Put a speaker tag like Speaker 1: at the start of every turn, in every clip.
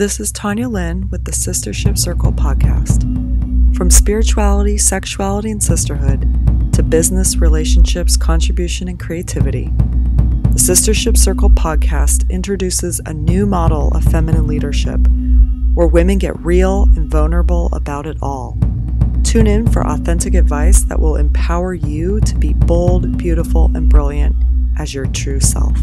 Speaker 1: This is Tanya Lynn with the Sistership Circle podcast. From spirituality, sexuality, and sisterhood to business, relationships, contribution, and creativity, the Sistership Circle podcast introduces a new model of feminine leadership where women get real and vulnerable about it all. Tune in for authentic advice that will empower you to be bold, beautiful, and brilliant as your true self.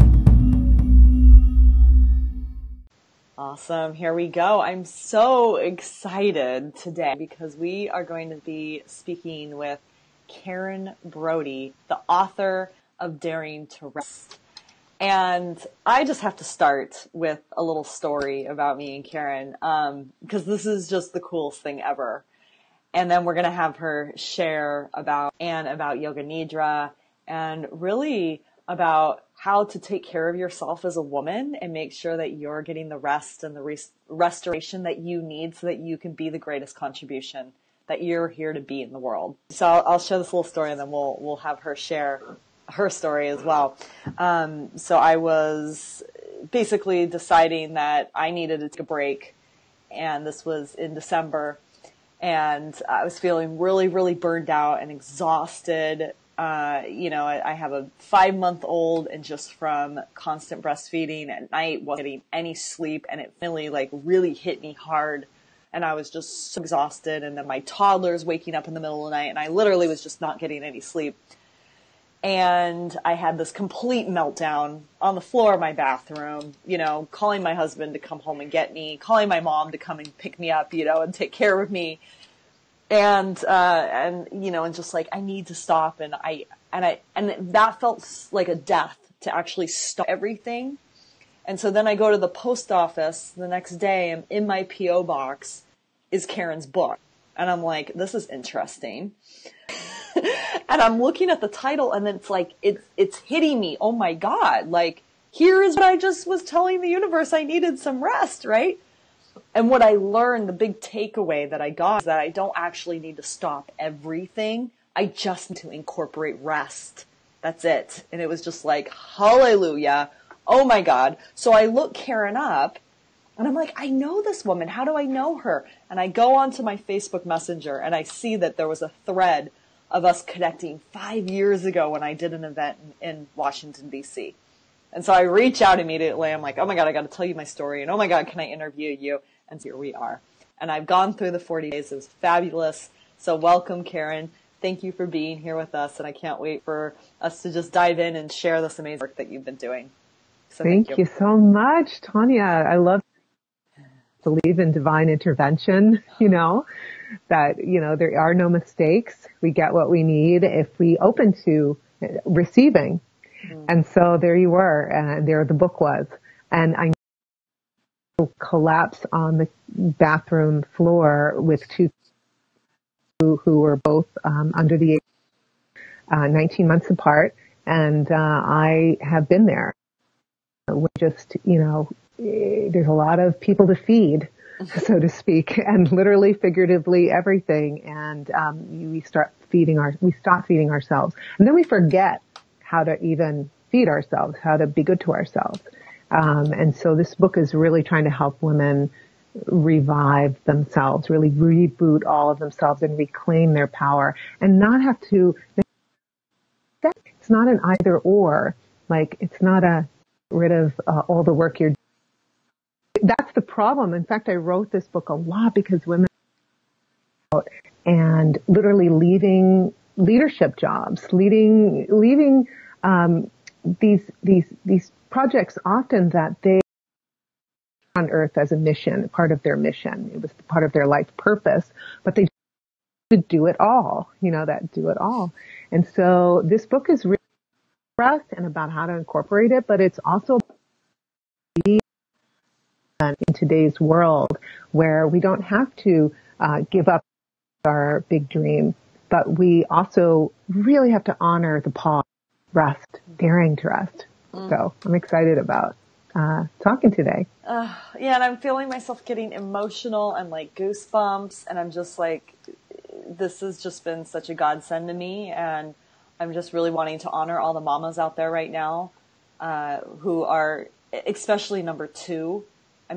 Speaker 1: Awesome. Here we go. I'm so excited today because we are going to be speaking with Karen Brody, the author of Daring to Rest. And I just have to start with a little story about me and Karen, because this is just the coolest thing ever. And then we're going to have her share about Yoga Nidra and really about how to take care of yourself as a woman and make sure that you're getting the rest and the restoration that you need so that you can be the greatest contribution that you're here to be in the world. So I'll share this little story and then we'll have her share her story as well. So I was basically deciding that I needed to take a break, and this was in December, and I was feeling really, really burned out and exhausted. I have a 5-month-old, and just from constant breastfeeding at night, wasn't getting any sleep, and it really hit me hard. And I was just so exhausted. And then my toddler's waking up in the middle of the night, and I literally was just not getting any sleep. And I had this complete meltdown on the floor of my bathroom, calling my husband to come home and get me, calling my mom to come and pick me up, and take care of me. And just like, I need to stop. And that felt like a death to actually stop everything. And so then I go to the post office the next day, and in my P.O. box is Karen's book. And I'm like, this is interesting. And I'm looking at the title, and then it's hitting me. Oh my God. Like, here is what I just was telling the universe. I needed some rest, right? And what I learned, the big takeaway that I got, is that I don't actually need to stop everything. I just need to incorporate rest. That's it. And it was just like, hallelujah. Oh my God. So I look Karen up, and I'm like, I know this woman. How do I know her? And I go onto my Facebook Messenger, and I see that there was a thread of us connecting 5 years ago when I did an event in Washington, D.C. And so I reach out immediately. I'm like, oh my God, I got to tell you my story. And oh my God, can I interview you? And here we are. And I've gone through the 40 days. It was fabulous. So welcome, Karen. Thank you for being here with us. And I can't wait for us to just dive in and share this amazing work that you've been doing. So
Speaker 2: thank you so much, Tanya. I love to believe in divine intervention, that, there are no mistakes. We get what we need if we open to receiving. Mm-hmm. And so there you were, and there the book was. And I collapse on the bathroom floor with two who were both under the age 19 months apart. And I have been there. We're just, there's a lot of people to feed, so to speak, and literally, figuratively, everything. And we stop feeding ourselves, and then we forget how to even feed ourselves, how to be good to ourselves. And so this book is really trying to help women revive themselves, really reboot all of themselves and reclaim their power, and not have to. It's not an either or. Like, it's not a rid of all the work you're doing. That's the problem. In fact, I wrote this book a lot because women are out and literally leaving leadership jobs, leaving these projects often that they on earth as a mission, part of their mission. It was part of their life purpose, but they do it all, do it all. And so this book is really rest and about how to incorporate it, but it's also in today's world where we don't have to give up our big dream, but we also really have to honor the pause, rest, daring to rest. So I'm excited about talking today.
Speaker 1: And I'm feeling myself getting emotional and like goosebumps, and I'm just like, this has just been such a godsend to me, and I'm just really wanting to honor all the mamas out there right now who are, especially number 2. I mean,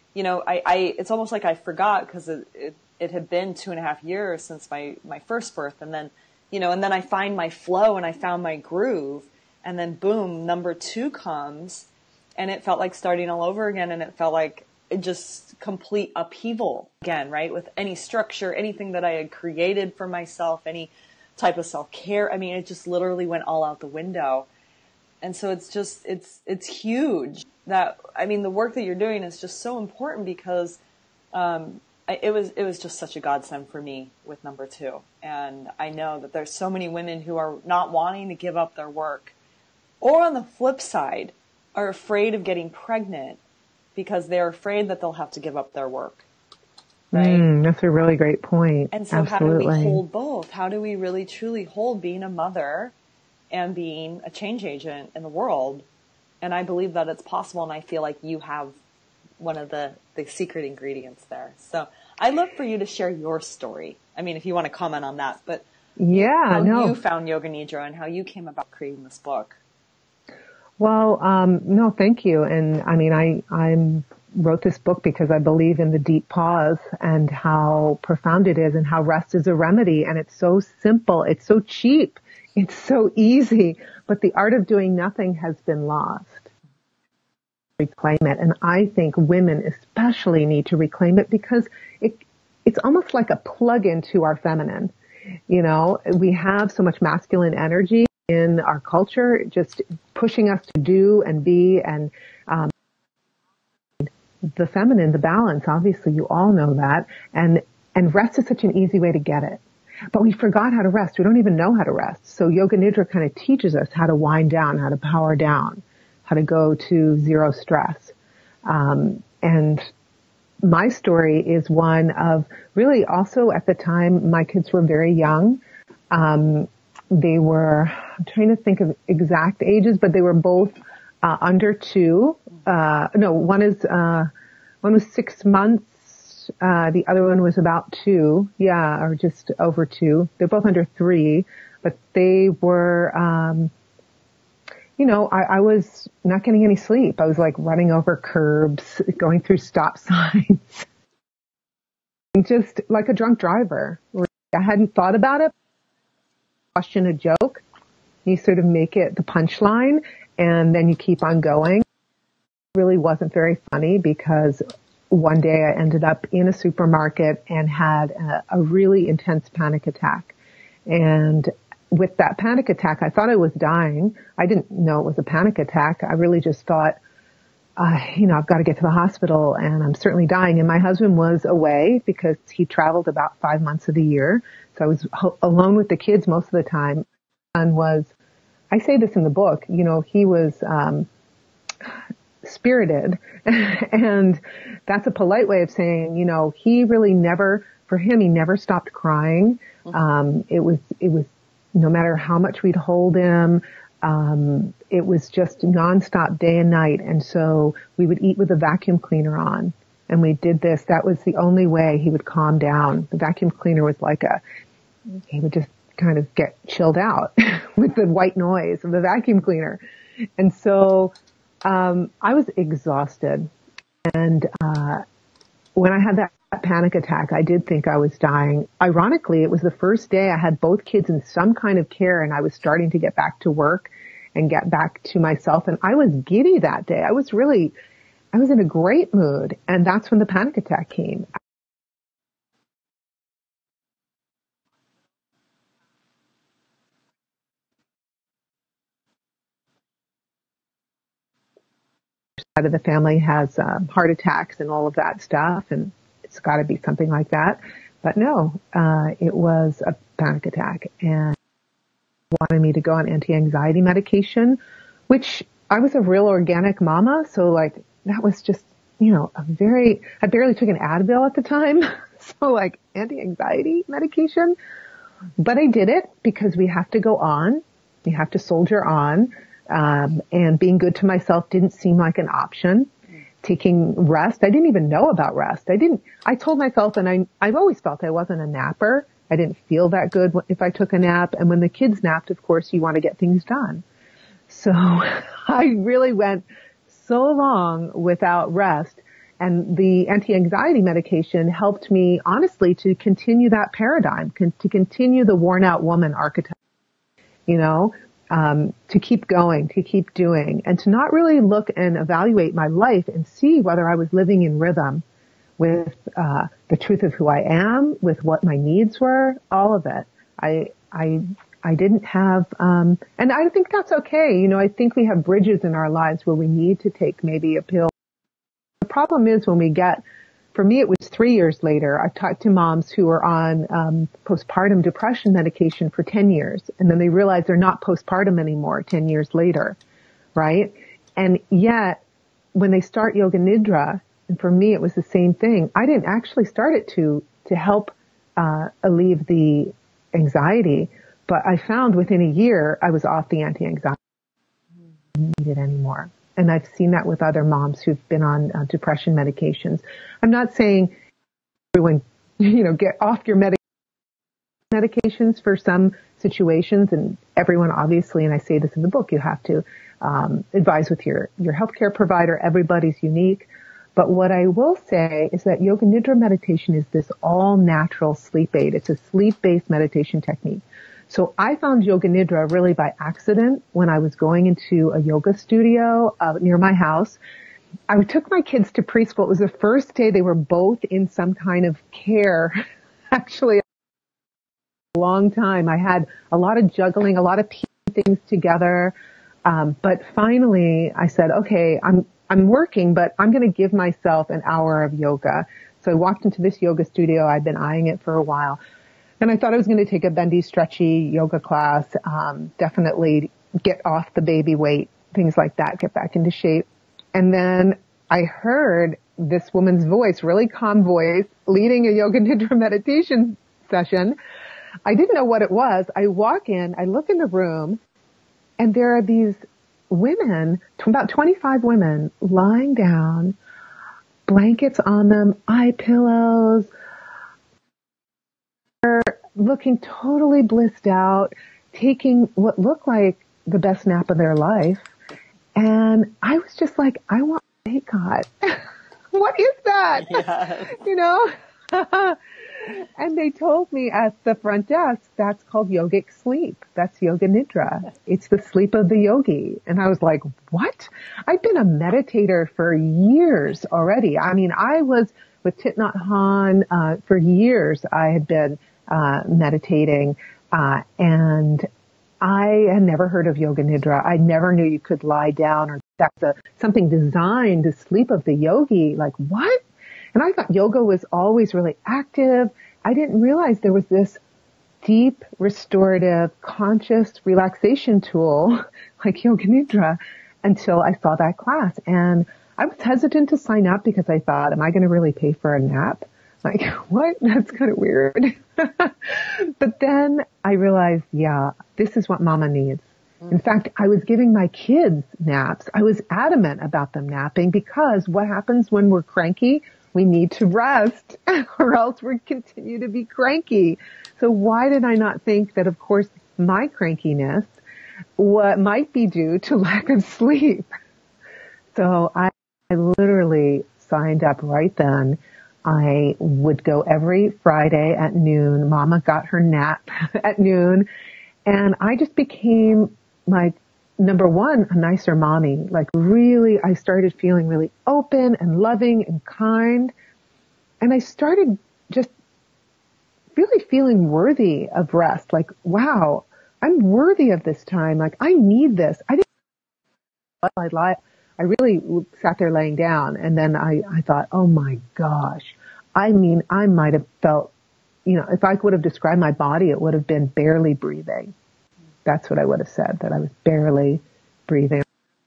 Speaker 1: it's almost like I forgot because it had been 2.5 years since my first birth. And then, and then I find my flow and I found my groove, and then boom, number 2 comes, and it felt like starting all over again. And it felt like just complete upheaval again, right? With any structure, anything that I had created for myself, any type of self-care. I mean, it just literally went all out the window. And so it's huge that, the work that you're doing is just so important because, it was just such a godsend for me with number 2. And I know that there's so many women who are not wanting to give up their work, or on the flip side, are afraid of getting pregnant because they're afraid that they'll have to give up their work. Right?
Speaker 2: That's a really great point.
Speaker 1: And so Absolutely. How do we hold both? How do we really truly hold being a mother and being a change agent in the world? And I believe that it's possible, and I feel like you have one of the secret ingredients there. So I'd love for you to share your story. If you want to comment on that, but how you found Yoga Nidra and how you came about creating this book.
Speaker 2: Well, no, thank you. And I wrote this book because I believe in the deep pause and how profound it is, and how rest is a remedy. And it's so simple. It's so cheap. It's so easy, but the art of doing nothing has been lost. Reclaim it. And I think women especially need to reclaim it because it's almost like a plug into our feminine. We have so much masculine energy in our culture, just pushing us to do and be, and the feminine, the balance, obviously you all know that. And rest is such an easy way to get it. But we forgot how to rest. We don't even know how to rest. So Yoga Nidra kind of teaches us how to wind down, how to power down, how to go to zero stress. And my story is one of really also at the time my kids were very young. They were, I'm trying to think of exact ages, but they were both under 2. One was 6 months. The other one was about 2. Yeah, or just over 2. They're both under 3, but they were, I was not getting any sleep. I was like running over curbs, going through stop signs, just like a drunk driver. I hadn't thought about it. Question a joke. You sort of make it the punchline, and then you keep on going. It really wasn't very funny because one day I ended up in a supermarket and had a really intense panic attack. And with that panic attack, I thought I was dying. I didn't know it was a panic attack. I really just thought, I've got to get to the hospital, and I'm certainly dying. And my husband was away because he traveled about 5 months of the year. So I was alone with the kids most of the time. And I say this in the book, he was spirited. And that's a polite way of saying, he really he never stopped crying. It was no matter how much we'd hold him, it was just nonstop day and night. And so we would eat with a vacuum cleaner on. And we did this. That was the only way he would calm down. The vacuum cleaner was he would just kind of get chilled out with the white noise of the vacuum cleaner. And so, I was exhausted. And, when I had that panic attack, I did think I was dying. Ironically, it was the first day I had both kids in some kind of care, and I was starting to get back to work and get back to myself. And I was giddy that day. I was in a great mood. And that's when the panic attack came. Side of the family has heart attacks and all of that stuff, and it's got to be something like that. But no, it was a panic attack, and wanted me to go on anti-anxiety medication, which I was a real organic mama, so that was just I barely took an Advil at the time, so anti-anxiety medication. But I did it because we have to go on, we have to soldier on. And being good to myself didn't seem like an option. Taking rest, I didn't even know about rest. I told myself, and I've always felt I wasn't a napper. I didn't feel that good if I took a nap. And when the kids napped, of course, you want to get things done. So I really went so long without rest. And the anti-anxiety medication helped me, honestly, to continue that paradigm, to continue the worn out woman archetype, you know, to keep going, to keep doing, and to not really look and evaluate my life and see whether I was living in rhythm with the truth of who I am, with what my needs were, all of it. I didn't have, and I think that's okay. You know, I think we have bridges in our lives where we need to take maybe a pill. The problem is when we get, for me, it was 3 years later. I've talked to moms who were on postpartum depression medication for 10 years, and then they realize they're not postpartum anymore 10 years later, right? And yet, when they start Yoga Nidra, and for me it was the same thing, I didn't actually start it to help alleviate the anxiety, but I found within a year I was off the anti-anxiety. I didn't need it anymore. And I've seen that with other moms who've been on depression medications. I'm not saying everyone, you know, get off your medications for some situations, and everyone obviously, and I say this in the book, you have to advise with your healthcare provider. Everybody's unique. But what I will say is that Yoga Nidra meditation is this all natural sleep aid. It's a sleep-based meditation technique. So I found Yoga Nidra really by accident when I was going into a yoga studio near my house. I took my kids to preschool. It was the first day they were both in some kind of care. Actually, a long time. I had a lot of juggling, a lot of piecing things together. But finally I said, okay, I'm working, but I'm going to give myself an hour of yoga. So I walked into this yoga studio. I'd been eyeing it for a while. And I thought I was going to take a bendy, stretchy yoga class, definitely get off the baby weight, things like that, get back into shape. And then I heard this woman's voice, really calm voice, leading a Yoga Nidra meditation session. I didn't know what it was. I walk in, I look in the room, and there are these women, about 25 women, lying down, blankets on them, eye pillows, looking totally blissed out, taking what looked like the best nap of their life. And I was just like, I want to say, God, what is that?
Speaker 1: Yes.
Speaker 2: You know? And they told me at the front desk, that's called yogic sleep. That's Yoga Nidra. It's the sleep of the yogi. And I was like, what? I've been a meditator for years already. I mean, I was with Thich Nhat Hanh for years. I had been meditating, and I had never heard of Yoga Nidra. I never knew you could lie down, or that's something designed to sleep of the yogi. Like, what? And I thought yoga was always really active. I didn't realize there was this deep, restorative, conscious relaxation tool like Yoga Nidra until I saw that class. And I was hesitant to sign up because I thought, am I going to really pay for a nap? Like, what? That's kind of weird. But then I realized, yeah, this is what mama needs. In fact, I was giving my kids naps. I was adamant about them napping because what happens when we're cranky? We need to rest or else we continue to be cranky. So why did I not think that, of course, my crankiness what might be due to lack of sleep? So I literally signed up right then. I would go every Friday at noon. Mama got her nap at noon. And I just became, like, number one, a nicer mommy. Like, really, I started feeling really open and loving and kind. And I started just really feeling worthy of rest. Like, wow, I'm worthy of this time. Like, I need this. I really sat there laying down, and then I thought, oh my gosh. I mean, I might have felt, you know, if I would have described my body, it would have been barely breathing. That's what I would have said, that I was barely breathing.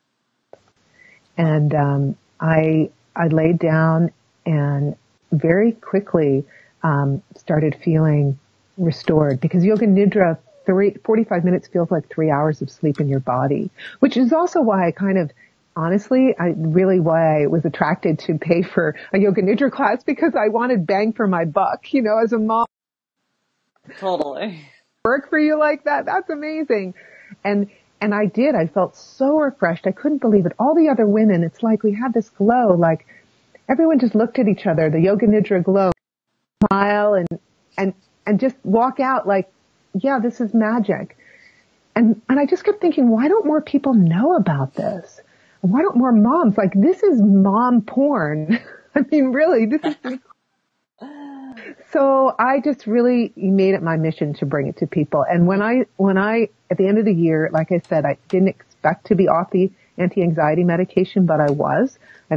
Speaker 2: And I laid down and very quickly started feeling restored, because Yoga Nidra, 45 minutes feels like 3 hours of sleep in your body, which is also why I kind of, honestly, why I was attracted to pay for a Yoga Nidra class, because I wanted bang for my buck, you know, as a mom.
Speaker 1: Totally.
Speaker 2: Work for you like that? That's amazing. And I did. I felt so refreshed. I couldn't believe it. All the other women, it's like we had this glow, like, everyone just looked at each other, the Yoga Nidra glow, smile and just walk out like, yeah, this is magic. And I just kept thinking, why don't more people know about this? Why don't more moms, like, this is mom porn. I mean, really, this is. So I just really made it my mission to bring it to people. And when I, at the end of the year, like I said, I didn't expect to be off the anti-anxiety medication, but I was.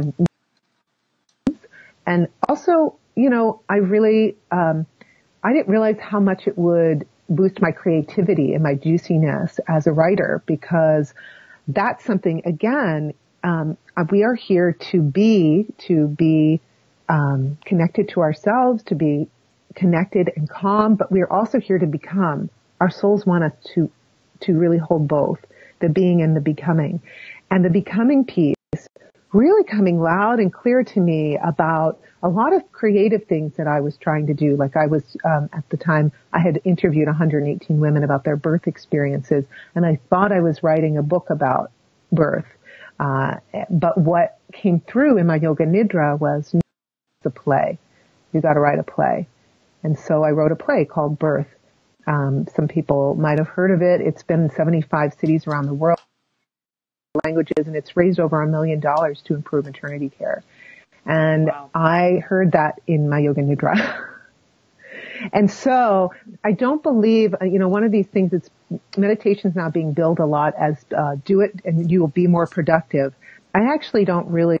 Speaker 2: And also, you know, I really, I didn't realize how much it would boost my creativity and my juiciness as a writer, because that's something, again, we are here to be connected to ourselves, to be connected and calm, but we are also here to become. Our souls want us to really hold both, the being and the becoming. And the becoming piece really coming loud and clear to me about a lot of creative things that I was trying to do. Like I was, at the time, I had interviewed 118 women about their birth experiences, and I thought I was writing a book about birth. But what came through in my Yoga Nidra was the play. You got to write a play. And so I wrote a play called Birth. Some people might have heard of it. It's been in 75 cities around the world, languages, and it's raised over $1 million to improve maternity care. And wow. I heard that in my Yoga Nidra. And so I don't believe, you know, one of these things is meditation's now being billed a lot as do it and you will be more productive. I actually don't really,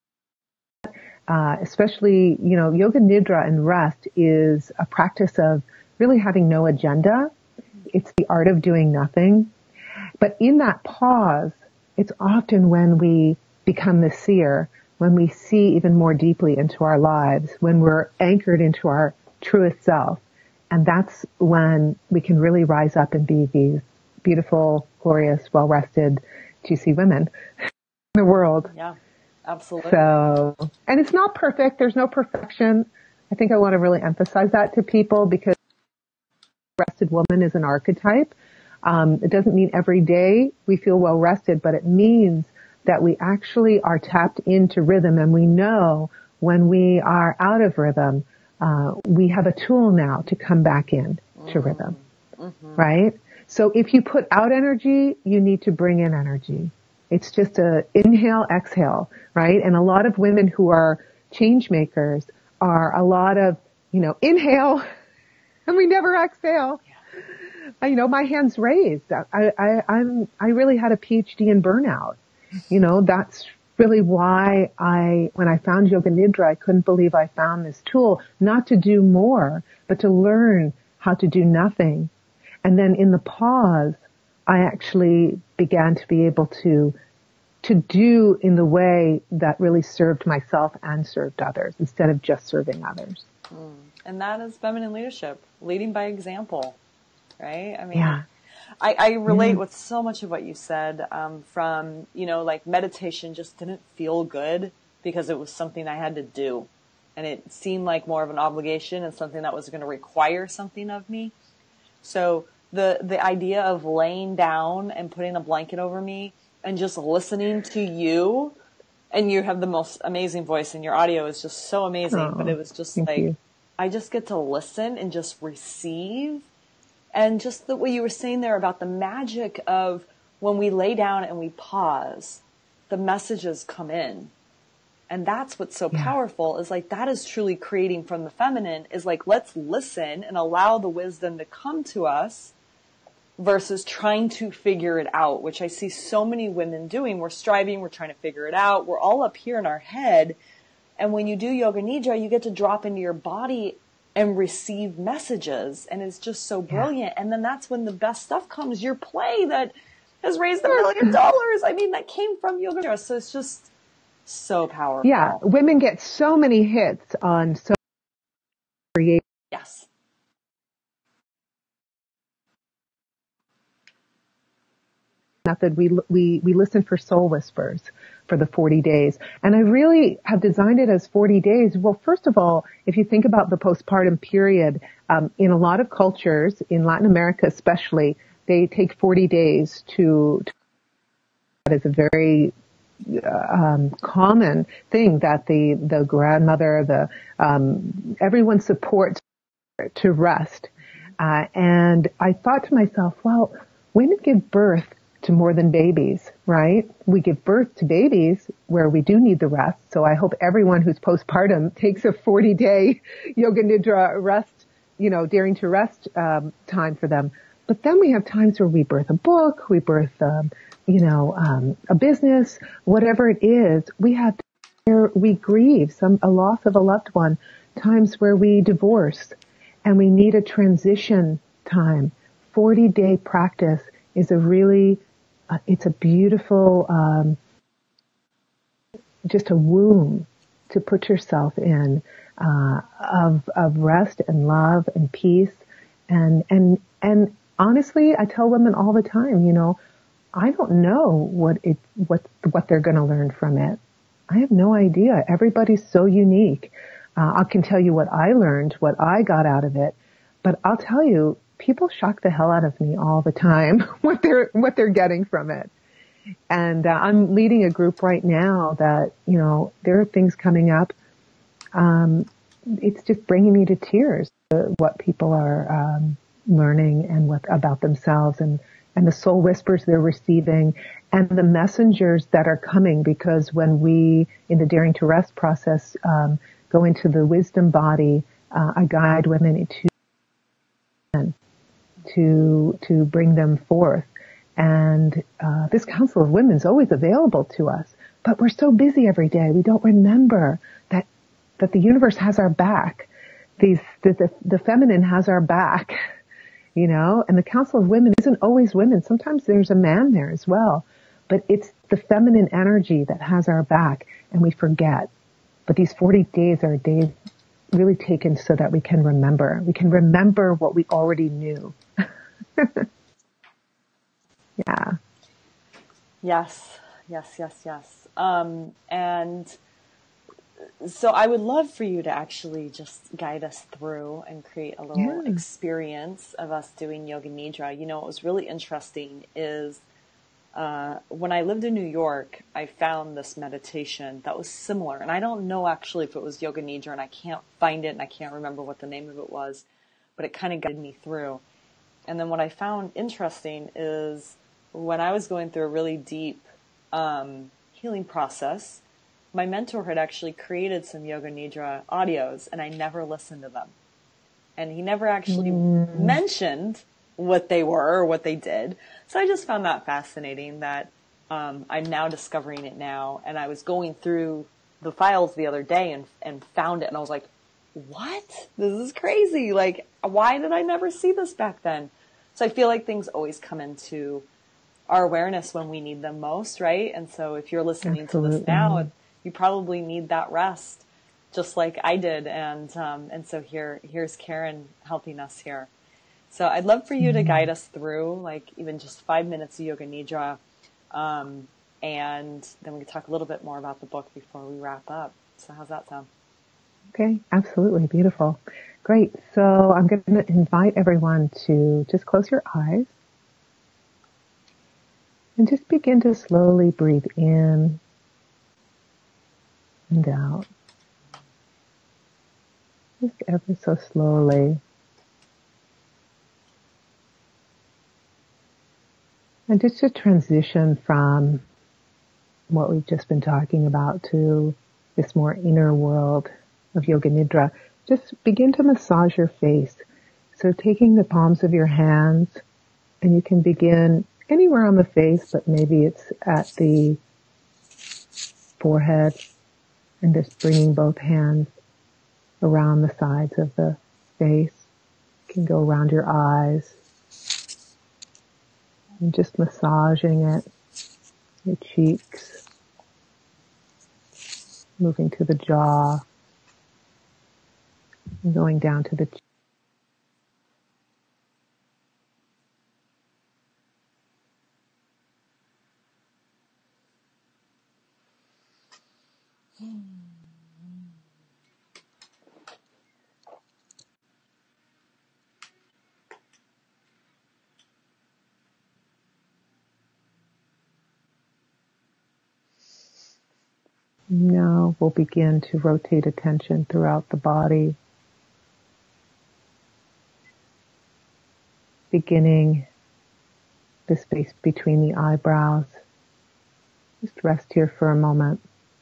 Speaker 2: especially, you know, Yoga Nidra and rest is a practice of really having no agenda. It's the art of doing nothing. But in that pause, it's often when we become the seer, when we see even more deeply into our lives, when we're anchored into our truest self. And that's when we can really rise up and be these beautiful, glorious, well-rested, juicy women in the world.
Speaker 1: Yeah, absolutely.
Speaker 2: So, and it's not perfect. There's no perfection. I think I want to really emphasize that to people, because rested woman is an archetype. It doesn't mean every day we feel well rested, but it means that we actually are tapped into rhythm, and we know when we are out of rhythm, we have a tool now to come back in to rhythm, right? So if you put out energy, you need to bring in energy. It's just a inhale, exhale, right? And a lot of women who are change makers are a lot of, you know, inhale and we never exhale. You know, my hand's raised. I really had a PhD in burnout. You know, that's really why when I found Yoga Nidra, I couldn't believe I found this tool, not to do more, but to learn how to do nothing. And then in the pause, I actually began to be able to do in the way that really served myself and served others, instead of just serving others.
Speaker 1: And that is feminine leadership, leading by example, right? I mean,
Speaker 2: yeah.
Speaker 1: I relate with so much of what you said, from, you know, like meditation just didn't feel good because it was something I had to do. And it seemed like more of an obligation and something that was going to require something of me. So the idea of laying down and putting a blanket over me and just listening to you, and you have the most amazing voice and your audio is just so amazing, but it was just like, you. I just get to listen and just receive. And just what you were saying there about the magic of when we lay down and we pause, the messages come in. And that's what's so powerful, is like, that is truly creating from the feminine, is like, let's listen and allow the wisdom to come to us versus trying to figure it out, which I see so many women doing. We're striving, we're trying to figure it out. We're all up here in our head. And when you do Yoga Nidra, you get to drop into your body and receive messages, and it's just so brilliant. And then that's when the best stuff comes. Your play that has raised $1 million. I mean, that came from Yoga Nidra. So it's just so powerful.
Speaker 2: Yeah, women get so many hits on so creative.
Speaker 1: Yes.
Speaker 2: Method, we listen for soul whispers for the 40 days. And I really have designed it as 40 days. Well, first of all, if you think about the postpartum period, in a lot of cultures, in Latin America especially, they take 40 days to that is a very common thing that the grandmother, everyone supports to rest. And I thought to myself, well, women give birth to more than babies, right? We give birth to babies where we do need the rest. So I hope everyone who's postpartum takes a 40-day yoga nidra rest, daring to rest time for them. But then we have times where we birth a book, we birth, a business, whatever it is. We grieve a loss of a loved one, times where we divorce, and we need a transition time. 40-day practice is it's a beautiful, just a womb to put yourself in, of rest and love and peace. And honestly, I tell women all the time, I don't know what they're going to learn from it. I have no idea. Everybody's so unique. I can tell you what I learned, what I got out of it, but I'll tell you, people shock the hell out of me all the time what they're getting from it. And I'm leading a group right now that there are things coming up. It's just bringing me to tears. What people are learning and what about themselves and the soul whispers they're receiving and the messengers that are coming, because when we, in the Daring to Rest process, go into the wisdom body, I guide women to bring them forth. And this Council of Women is always available to us, but we're so busy every day. We don't remember that the universe has our back. The feminine has our back. And the Council of Women isn't always women. Sometimes there's a man there as well. But it's the feminine energy that has our back, and we forget. But these 40 days are days really taken so that we can remember. We can remember what we already knew. Yeah.
Speaker 1: Yes, yes, yes, yes. And so I would love for you to actually just guide us through and create a little experience of us doing Yoga Nidra. What was really interesting is when I lived in New York, I found this meditation that was similar. And I don't know actually if it was Yoga Nidra, and I can't find it and I can't remember what the name of it was, but it kind of guided me through. And then what I found interesting is when I was going through a really deep healing process, my mentor had actually created some Yoga Nidra audios, and I never listened to them. And he never actually mentioned what they were or what they did. So I just found that fascinating that I'm now discovering it now. And I was going through the files the other day and found it, and I was like, what? This is crazy. Like, why did I never see this back then? So I feel like things always come into our awareness when we need them most, right? And so if you're listening to this now, you probably need that rest, just like I did. And so here's Karen helping us here. So I'd love for you to guide us through, like, even just 5 minutes of Yoga Nidra. And then we can talk a little bit more about the book before we wrap up. So how's that sound?
Speaker 2: Okay, absolutely. Beautiful. Great. So I'm going to invite everyone to just close your eyes and just begin to slowly breathe in and out. Just ever so slowly. And just to transition from what we've just been talking about to this more inner world of Yoga Nidra, just begin to massage your face. So taking the palms of your hands, and you can begin anywhere on the face, but maybe it's at the forehead, and just bringing both hands around the sides of the face. You can go around your eyes and just massaging it, your cheeks, moving to the jaw, and going down to the chin. Now we'll begin to rotate attention throughout the body, beginning the space between the eyebrows. Just rest here for a moment.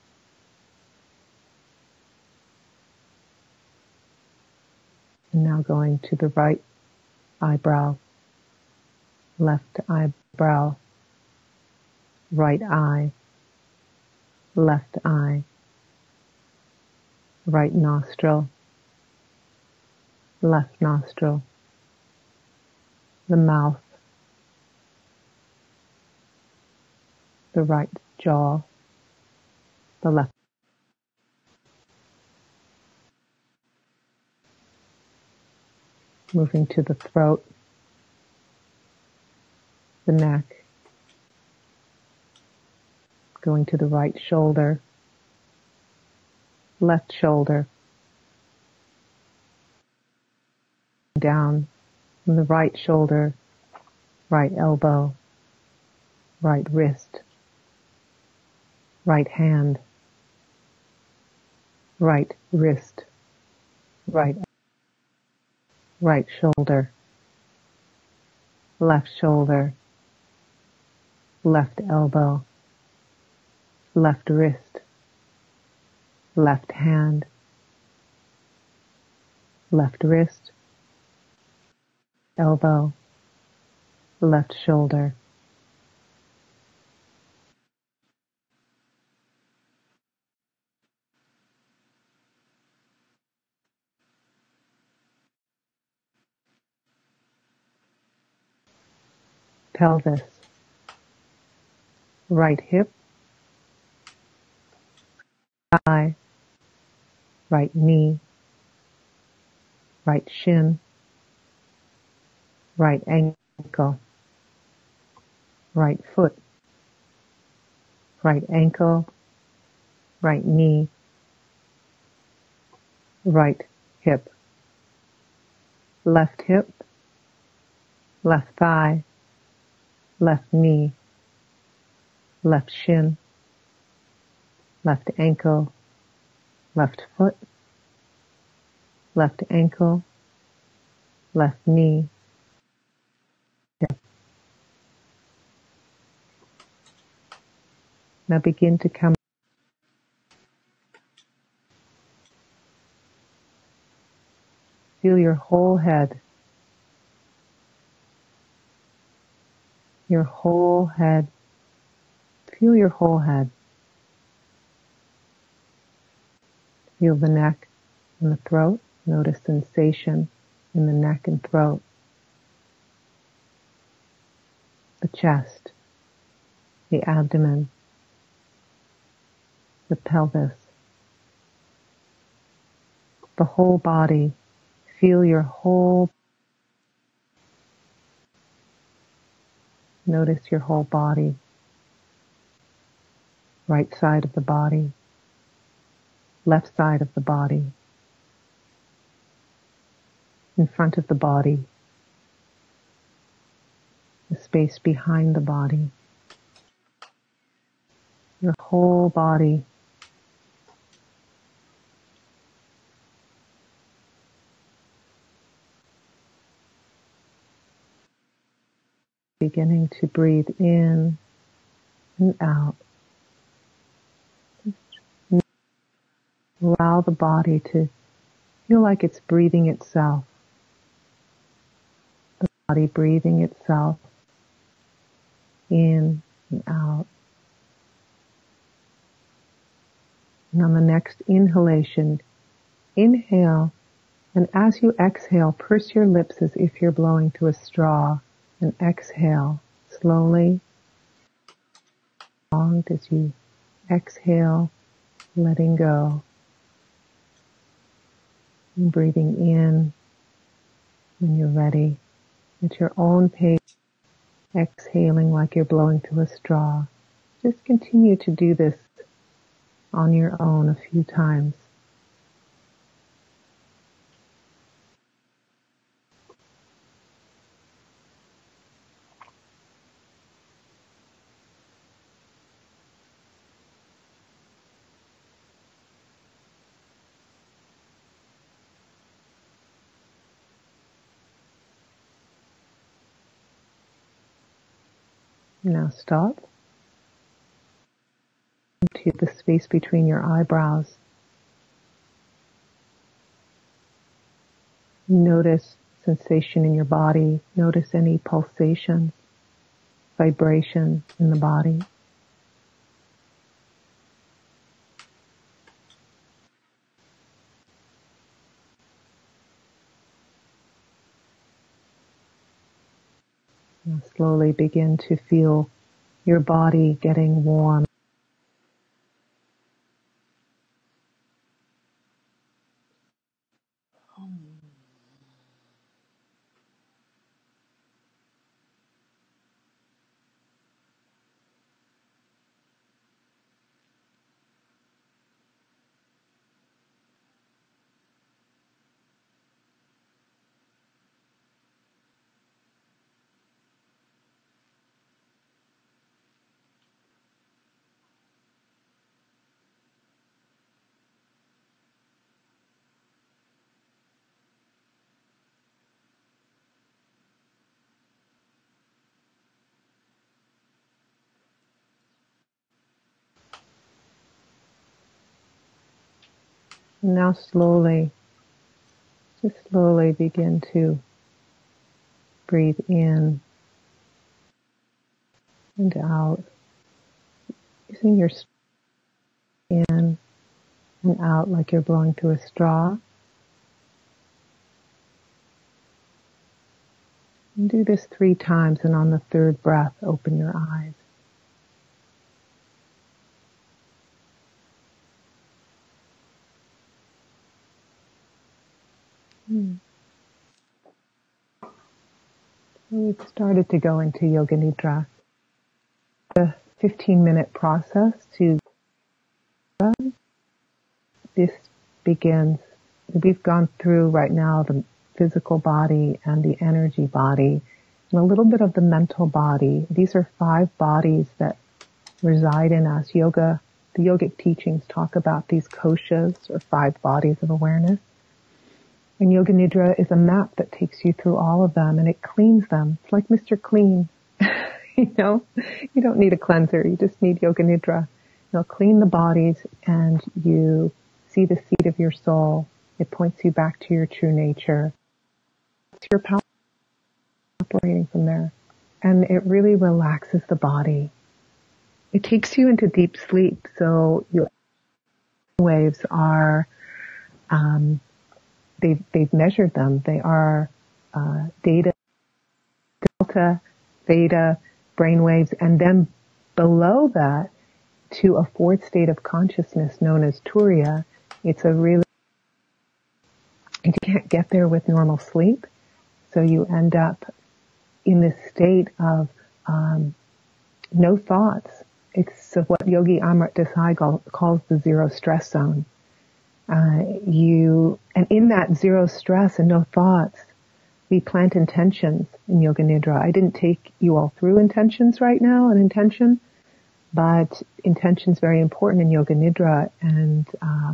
Speaker 2: And now going to the right eyebrow, left eyebrow, right eye, left eye, right nostril, left nostril, the mouth, the right jaw, the left. Moving to the throat, the neck, going to the right shoulder, left shoulder, down from the right shoulder, right elbow, right wrist, right hand, right wrist, right shoulder, left shoulder, left elbow, left wrist, left hand, left wrist, elbow, left shoulder. Pelvis, right hip, thigh, right knee, right shin, right ankle, right foot, right ankle, right knee, right hip, left hip, left thigh, left knee, left shin, left ankle, left foot, left ankle, left knee, hip. Now begin to come. Feel your whole head. Your whole head. Feel your whole head. Feel the neck and the throat. Notice sensation in the neck and throat. The chest, the abdomen, the pelvis, the whole body. Feel your whole. Notice your whole body. Right side of the body, left side of the body, in front of the body, the space behind the body, your whole body. Beginning to breathe in and out. Allow the body to feel like it's breathing itself. The body breathing itself in and out. And on the next inhalation, inhale, and as you exhale, purse your lips as if you're blowing through a straw, and exhale slowly. Long as you exhale, letting go, and breathing in when you're ready at your own pace, exhaling like you're blowing through a straw. Just continue to do this on your own a few times. Now stop. To the space between your eyebrows. Notice sensation in your body. Notice any pulsation, vibration in the body. Now slowly begin to feel your body getting warm. Now slowly, just slowly begin to breathe in and out, using your in and out like you're blowing through a straw. And do this 3 times, and on the 3rd breath, open your eyes. We've started to go into Yoga Nidra. A 15-minute process to this begins. We've gone through right now the physical body and the energy body and a little bit of the mental body. These are 5 bodies that reside in us. The yogic teachings talk about these koshas, or 5 bodies of awareness. And Yoga Nidra is a map that takes you through all of them, and it cleans them. It's like Mr. Clean. You don't need a cleanser. You just need Yoga Nidra. It'll clean the bodies, and you see the seat of your soul. It points you back to your true nature. It's your power operating from there. And it really relaxes the body. It takes you into deep sleep. So your waves are, they've measured them. They are delta, theta brainwaves, and then below that to a 4th state of consciousness known as Turiya. It's a really, and you can't get there with normal sleep, so you end up in this state of no thoughts. It's what Yogi Amrit Desai calls the zero stress zone. And in that zero stress and no thoughts, we plant intentions in Yoga Nidra. I didn't take you all through intentions right now, an intention, but intention's very important in Yoga Nidra. And,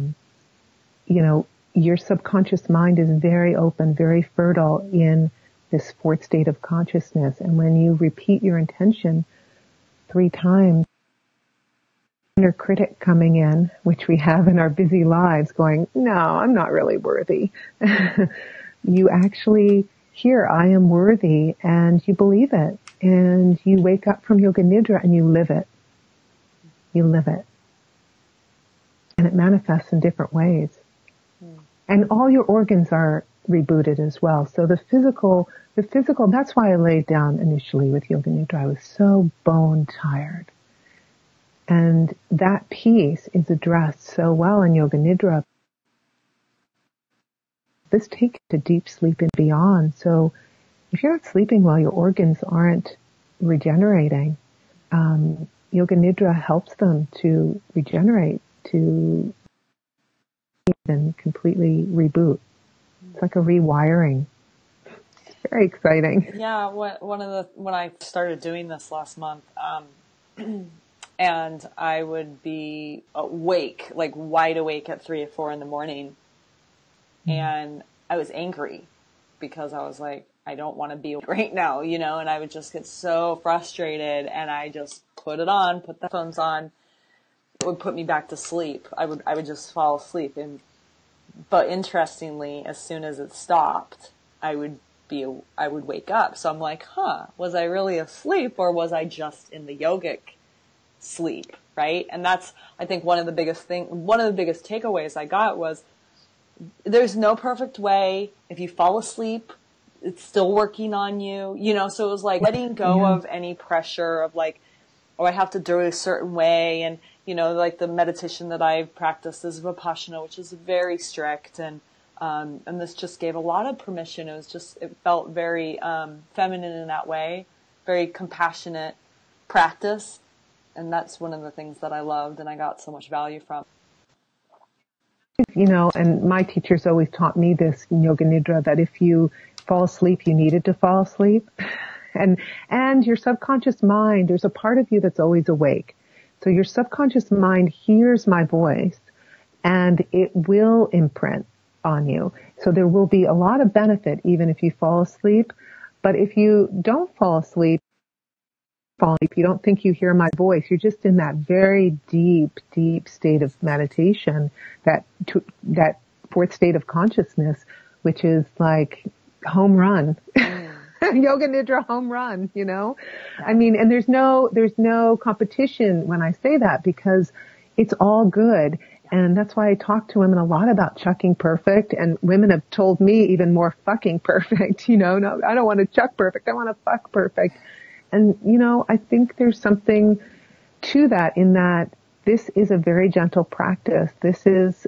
Speaker 2: your subconscious mind is very open, very fertile in this 4th state of consciousness. And when you repeat your intention 3 times, inner critic coming in, which we have in our busy lives, going, no, I'm not really worthy. You actually hear, I am worthy, and you believe it. And you wake up from Yoga Nidra and you live it. You live it. And it manifests in different ways. And all your organs are rebooted as well. So the physical, that's why I laid down initially with Yoga Nidra. I was so bone tired. And that piece is addressed so well in Yoga Nidra. This takes to deep sleep and beyond. So if you're not sleeping well, your organs aren't regenerating. Yoga Nidra helps them to regenerate, to and completely reboot. It's like a rewiring. Very exciting.
Speaker 1: Yeah, when I started doing this last month, and I would be awake, like wide awake at 3 or 4 in the morning, and I was angry. because I was like, I don't want to be right now, you know, and I would just get so frustrated, and I just put the phones on. It would put me back to sleep. I would just fall asleep. But interestingly, as soon as it stopped, I would wake up. So I'm like, was I really asleep, or was I just in the yogic sleep? Right. And that's, I think, one of the biggest takeaways I got was there's no perfect way. If you fall asleep, it's still working on you, you know? So it was like letting go of any pressure of like, oh, I have to do it a certain way. And, you know, like the meditation that I practice is Vipassana, which is very strict. And this just gave a lot of permission. It felt very, feminine in that way, very compassionate practice. And that's one of the things that I loved and I got so much value from.
Speaker 2: You know, and my teachers always taught me this in Yoga Nidra, that if you fall asleep, you needed to fall asleep. And your subconscious mind, there's a part of you that's always awake. So your subconscious mind hears my voice and it will imprint on you. So there will be a lot of benefit even if you fall asleep. But if you don't fall asleep, you don't think you hear my voice, you're just in that very deep, deep state of meditation, that fourth state of consciousness, which is like home run. Yoga Nidra home run, you know? I mean, and there's no competition when I say that, because it's all good. And that's why I talk to women a lot about chucking perfect, and women have told me even more fucking perfect, you know? No, I don't want to chuck perfect. I want to fuck perfect. And, you know, I think there's something to that, in that this is a very gentle practice. There's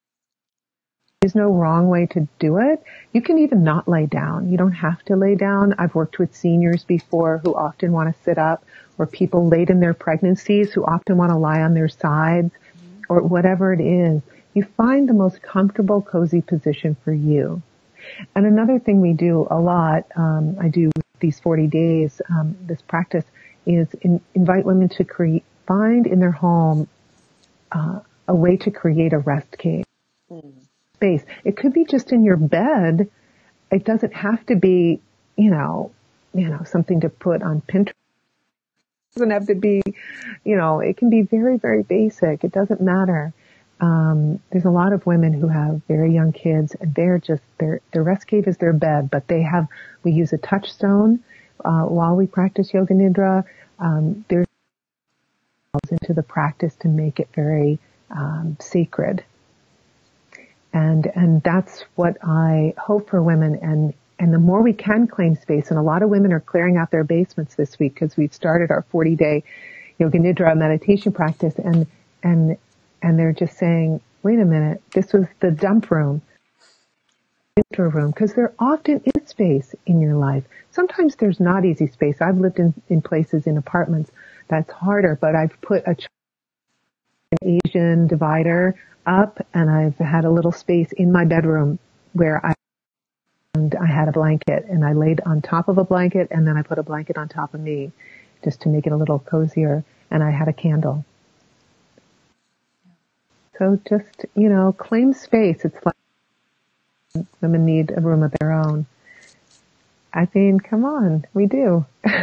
Speaker 2: no wrong way to do it. You can even not lay down. You don't have to lay down. I've worked with seniors before who often want to sit up, or people late in their pregnancies who often want to lie on their sides, or whatever it is. You find the most comfortable, cozy position for you. And another thing we do a lot, I do these 40 days, this practice, is invite women to find in their home a way to create a rest cave space. It could be just in your bed. It doesn't have to be, you know, something to put on Pinterest. It doesn't have to be, you know, it can be very, very basic. It doesn't matter. There's a lot of women who have very young kids, and their rest cave is their bed, but we use a touchstone, while we practice Yoga Nidra. There's into the practice to make it very, sacred. And that's what I hope for women. And the more we can claim space, and a lot of women are clearing out their basements this week because we've started our 40-day Yoga Nidra meditation practice, and they're just saying, wait a minute, this was the dump room, because there often is space in your life. Sometimes there's not easy space. I've lived in places, in apartments, that's harder, but I've put an Asian divider up, and I've had a little space in my bedroom where I had a blanket, and I laid on top of a blanket, and then I put a blanket on top of me just to make it a little cozier, and I had a candle. So just, you know, claim space. It's like women need a room of their own. I mean, come on, we do.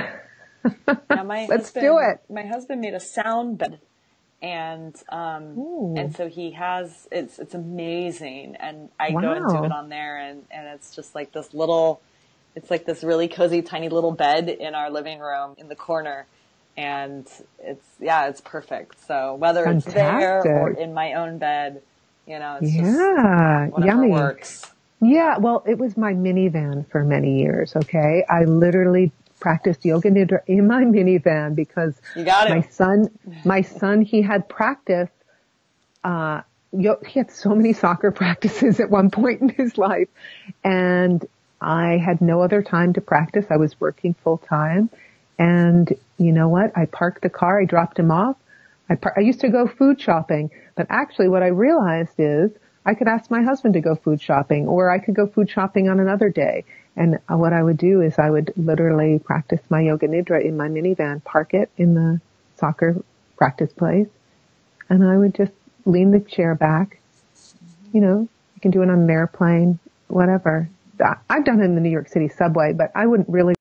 Speaker 2: Let's do it.
Speaker 1: My husband made a sound bed, and so he has, it's amazing. And I go into it on there, and it's just like this it's really cozy, tiny little bed in our living room in the corner. And it's perfect. So whether it's there or in my own bed, you know, it's just whatever works.
Speaker 2: Yeah, well, it was my minivan for many years, okay? I literally practiced Yoga Nidra in my minivan because my son, he had practice, he had so many soccer practices at one point in his life, and I had no other time to practice. I was working full time. And you know what? I parked the car. I dropped him off. I used to go food shopping, but actually what I realized is I could ask my husband to go food shopping, or I could go food shopping on another day. And what I would do is I would literally practice my Yoga Nidra in my minivan, park it in the soccer practice place, and I would just lean the chair back. You know, you can do it on an airplane, whatever. I've done it in the New York City subway, but I wouldn't really.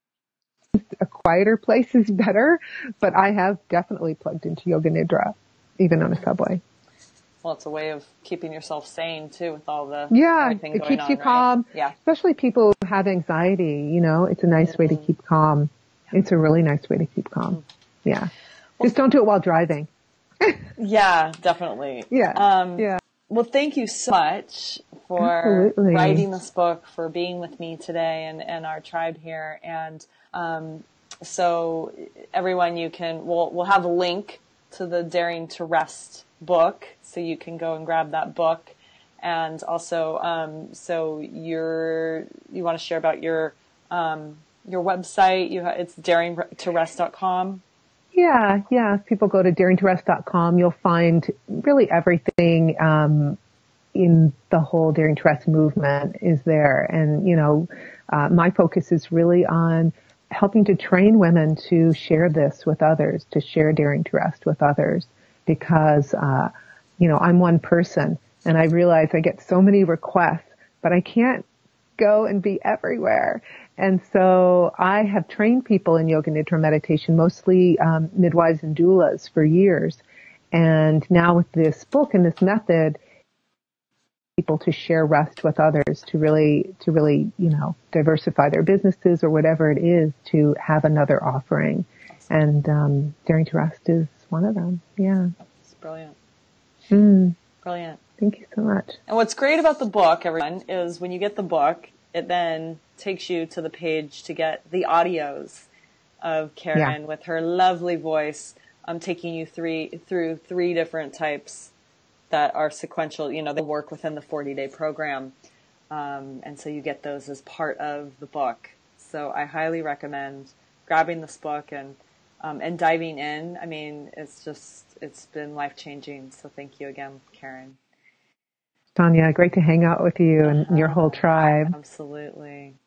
Speaker 2: A quieter place is better, but I have definitely plugged into Yoga Nidra, even on a subway.
Speaker 1: Well, it's a way of keeping yourself sane too, with all the everything
Speaker 2: it
Speaker 1: going
Speaker 2: keeps
Speaker 1: on,
Speaker 2: you
Speaker 1: right?
Speaker 2: calm.
Speaker 1: Yeah,
Speaker 2: Especially people who have anxiety. It's a nice way to keep calm. It's a really nice way to keep calm. Yeah, just don't do it while driving.
Speaker 1: Yeah, definitely.
Speaker 2: Yeah.
Speaker 1: Well, thank you so much for
Speaker 2: Absolutely.
Speaker 1: writing this book, for being with me today and our tribe here. And so everyone, we'll have a link to the Daring to Rest book, so you can go and grab that book. And also, so you want to share about your website? It's daringtorest.com.
Speaker 2: Yeah. If people go to daringtorest.com, you'll find really everything in the whole Daring to Rest movement is there. And, my focus is really on helping to train women to share this with others, to share Daring to Rest with others, because, I'm one person and I realize I get so many requests, but I can't go and be everywhere. And so I have trained people in Yoga Nidra meditation, mostly midwives and doulas, for years. And now with this book and this method, people to share rest with others, to really, diversify their businesses or whatever it is, to have another offering. And Daring to Rest is one of them. Yeah.
Speaker 1: It's brilliant. Brilliant.
Speaker 2: Thank you so much.
Speaker 1: And what's great about the book, everyone, is when you get the book, it then takes you to the page to get the audios of Karen with her lovely voice, taking you through three different types that are sequential. They work within the 40-day program. And so you get those as part of the book. So I highly recommend grabbing this book and diving in. I mean, it's been life-changing. So thank you again, Karen.
Speaker 2: Tanya, great to hang out with you and your whole tribe.
Speaker 1: Absolutely.